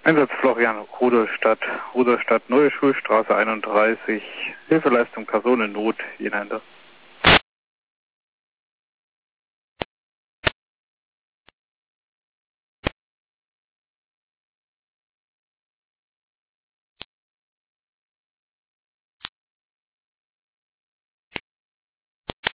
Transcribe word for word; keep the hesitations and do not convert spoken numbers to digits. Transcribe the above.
Einsatz Florian Rudolstadt, Rudolstadt, Neue Schulstraße einunddreißig, Hilfeleistung Personen in Not, Jenende.